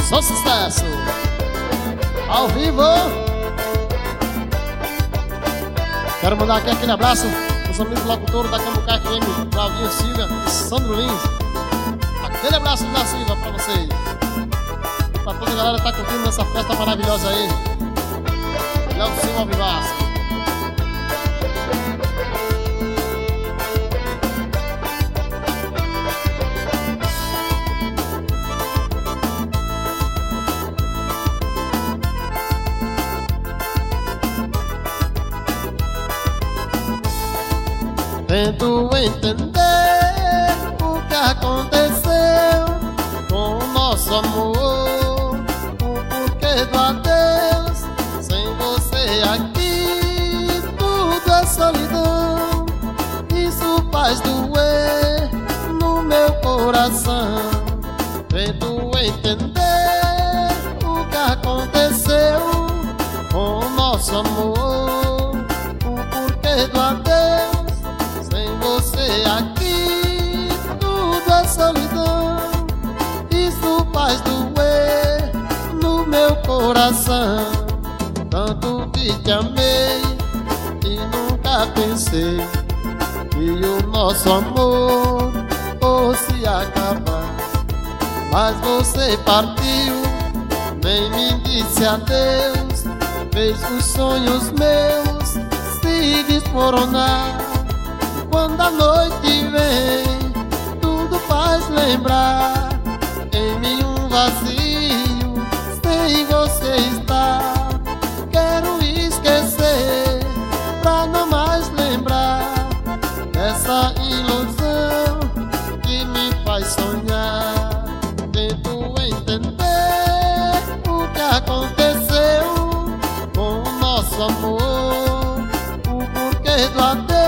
Só sucesso! Ao vivo! Quero mandar aqui aquele abraço aos amigos locutores da Cambucá FM, Claudinho Silva e Sandro Lins. Aquele abraço da Silva pra vocês. E pra toda a galera que tá curtindo essa festa maravilhosa aí. Léo Silva ao vivaço. Tento entender o que aconteceu com o nosso amor, o porquê do adeus. Sem você aqui tudo é solidão. Isso faz doer no meu coração. Tento entender o que aconteceu com o nosso amor, o porquê do adeus. Você aqui, tudo é solidão. Isso faz doer no meu coração. Tanto que te amei e nunca pensei que o nosso amor fosse acabar. Mas você partiu, nem me disse adeus, fez os sonhos meus se desmoronar. Quando a noite vem, tudo faz lembrar em mim um vazio, sem você estar. Quero esquecer pra não mais lembrar dessa ilusão que me faz sonhar. Tento entender o que aconteceu com o nosso amor, o porquê do adeus.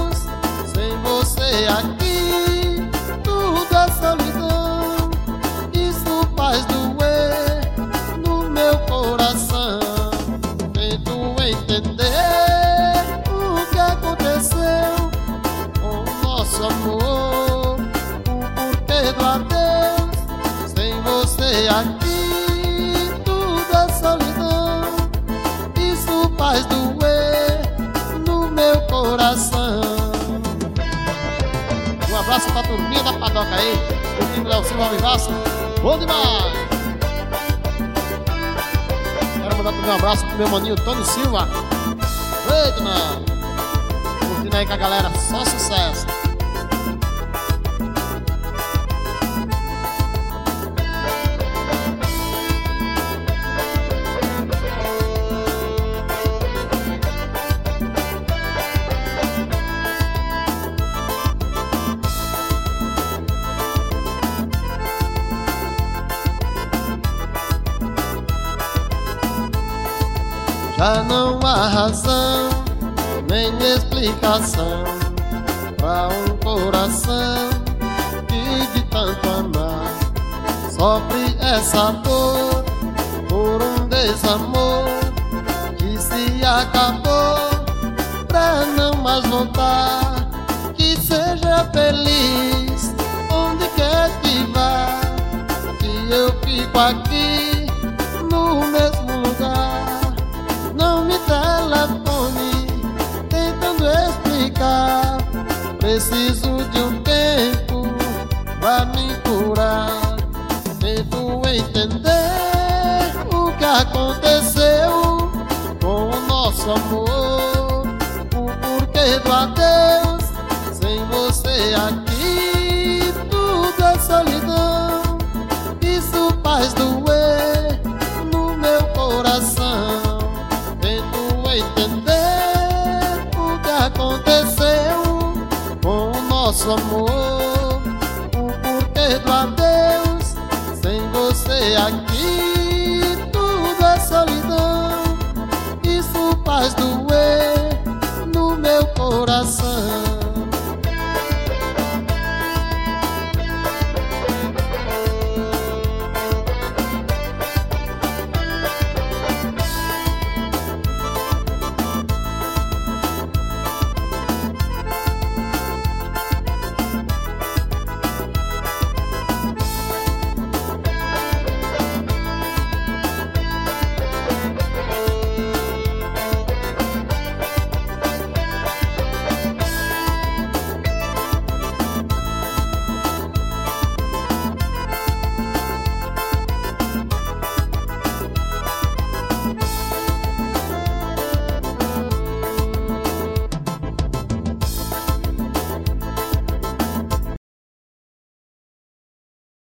Você aqui, tudo é solidão. Isso faz doer no meu coração. Tento entender o que aconteceu com o nosso amor, o porquê do adeus. Sem você aqui, tudo é solidão. Isso faz doer no meu coração. Um abraço pra turminha da padoca aí, o time Léo Silva ao vivaço. Bom demais! Quero mandar também um abraço pro meu maninho Tony Silva. Eita, mano! Curtindo aí com a galera, só sucesso! Já não há razão, nem explicação pra um coração que de tanto amar sofre essa dor por um desamor que se acabou pra não mais voltar. Que seja feliz onde quer que vá, que eu fico aqui no mesmo lugar. Não me telefone tentando explicar. Preciso de um tempo pra me curar. Tento entender o que aconteceu com o nosso amor, o porquê do adeus. Sem você aqui, tudo é solidão. Isso faz doer no meu coração. Entender o que aconteceu com o nosso amor, o porquê do adeus. Sem você aqui, tudo é solidão. Isso faz doer no meu coração.